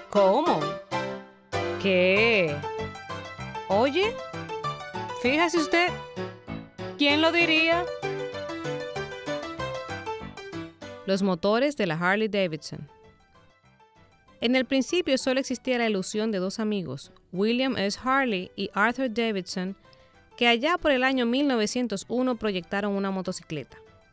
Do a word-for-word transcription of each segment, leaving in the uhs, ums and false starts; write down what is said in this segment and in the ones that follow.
¿Cómo? ¿Qué? Oye, fíjese usted, ¿quién lo diría? Los motores de la Harley Davidson. En el principio solo existía la ilusión de dos amigos, William S. Harley y Arthur Davidson, que allá por el año mil novecientos uno proyectaron una motocicleta.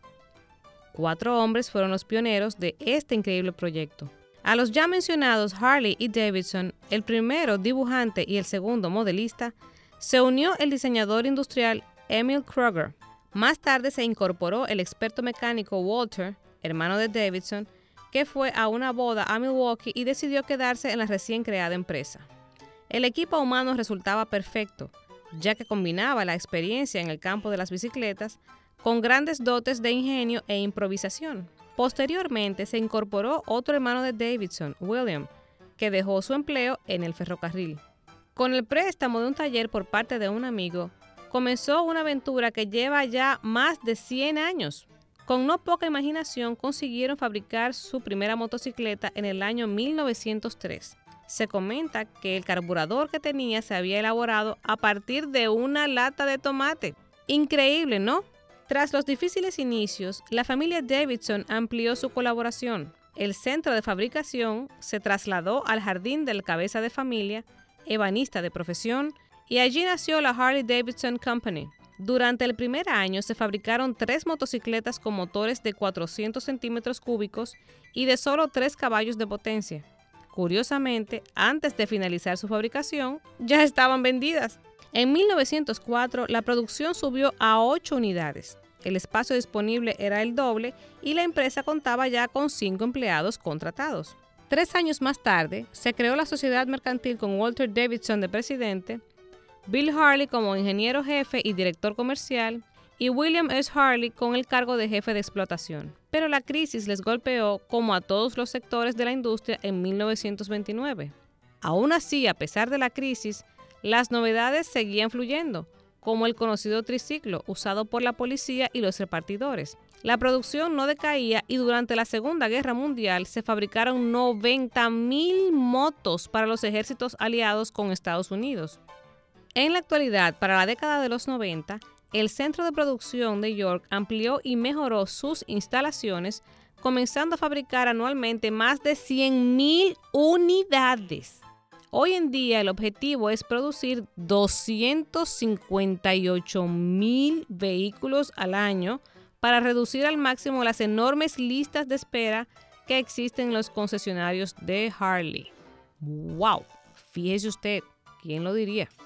Cuatro hombres fueron los pioneros de este increíble proyecto. A los ya mencionados Harley y Davidson, el primero dibujante y el segundo modelista, se unió el diseñador industrial Emil Kruger. Más tarde se incorporó el experto mecánico Walter, hermano de Davidson, que fue a una boda a Milwaukee y decidió quedarse en la recién creada empresa. El equipo humano resultaba perfecto, ya que combinaba la experiencia en el campo de las bicicletas con grandes dotes de ingenio e improvisación. Posteriormente se incorporó otro hermano de Davidson, William, que dejó su empleo en el ferrocarril. Con el préstamo de un taller por parte de un amigo, comenzó una aventura que lleva ya más de cien años. Con no poca imaginación consiguieron fabricar su primera motocicleta en el año mil novecientos tres. Se comenta que el carburador que tenía se había elaborado a partir de una lata de tomate. Increíble, ¿no? Tras los difíciles inicios, la familia Davidson amplió su colaboración. El centro de fabricación se trasladó al jardín del cabeza de familia, ebanista de profesión, y allí nació la Harley Davidson Company. Durante el primer año se fabricaron tres motocicletas con motores de cuatrocientos centímetros cúbicos y de solo tres caballos de potencia. Curiosamente, antes de finalizar su fabricación, ya estaban vendidas. En mil novecientos cuatro, la producción subió a ocho unidades. El espacio disponible era el doble y la empresa contaba ya con cinco empleados contratados. Tres años más tarde, se creó la sociedad mercantil con Walter Davidson de presidente, Bill Harley como ingeniero jefe y director comercial, y William S. Harley con el cargo de jefe de explotación. Pero la crisis les golpeó como a todos los sectores de la industria en mil novecientos veintinueve. Aún así, a pesar de la crisis, las novedades seguían fluyendo, como el conocido triciclo usado por la policía y los repartidores. La producción no decaía y durante la Segunda Guerra Mundial se fabricaron noventa mil motos para los ejércitos aliados con Estados Unidos. En la actualidad, para la década de los noventa, el centro de producción de York amplió y mejoró sus instalaciones, comenzando a fabricar anualmente más de cien mil unidades. Hoy en día el objetivo es producir doscientos cincuenta y ocho mil vehículos al año para reducir al máximo las enormes listas de espera que existen en los concesionarios de Harley. ¡Wow! Fíjese usted, ¿quién lo diría?